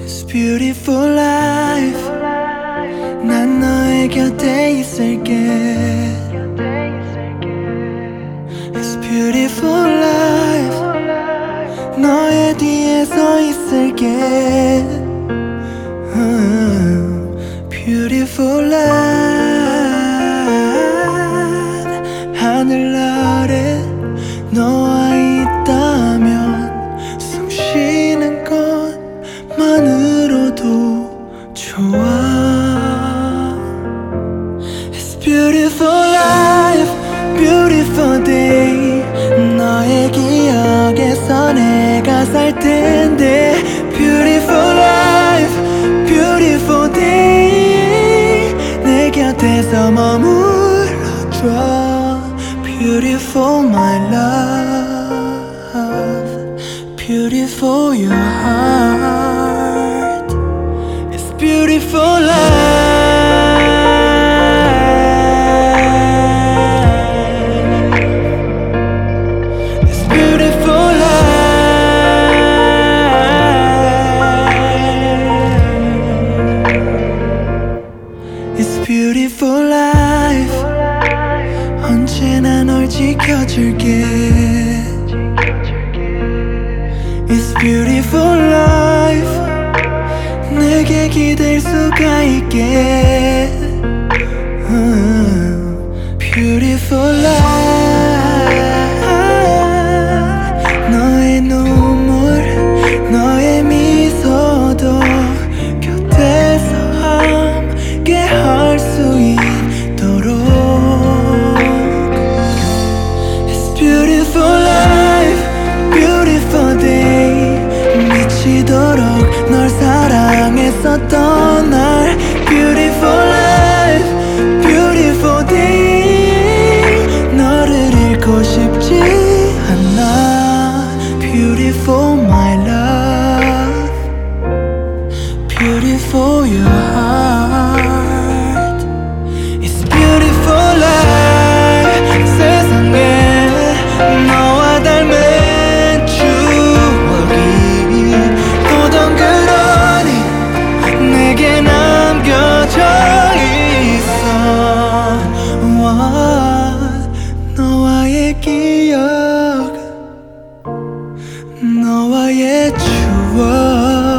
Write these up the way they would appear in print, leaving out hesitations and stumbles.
It's beautiful life. 난 너의 곁에 있을게. It's beautiful life. 너의 뒤에 서 있을게. Beautiful life. 하늘 아래 너와 있다면 숨 쉬는 것만으로도 좋아. It's beautiful life, beautiful day. 너의 기억에서 내가 살 텐데. Beautiful life, beautiful day. 내 곁에서 머물러줘. Beautiful my love, beautiful your heart. It's beautiful life. It's beautiful life. It's beautiful life. 언제나 널 지켜줄게. It's beautiful life. 내게 기댈 수가 있게. Beautiful life. 너의 눈물, 너의 미소도 곁에서 함께 할 수 있도록. Beautiful life, beautiful day. 미치도록 널 사랑했었던 날. Beautiful life, beautiful day. 너를 잃고 싶지 않아. Beautiful my love, beautiful your heart. It's beautiful life. 세상에 너와 닮은 추억이 또 덩그러니 내게 남겨져 있어. 너와의 기억, 너와의 추억.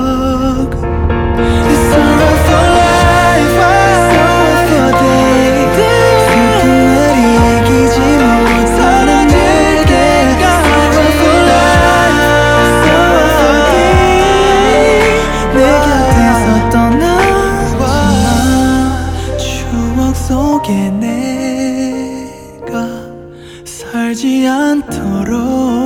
It's all for life, it's all for day. 슬픔을 이기지 못하는 내게. It's all for life, it's all for day. 내 곁에서 떠나지 마. 추억 속에 내가 살지 않도록.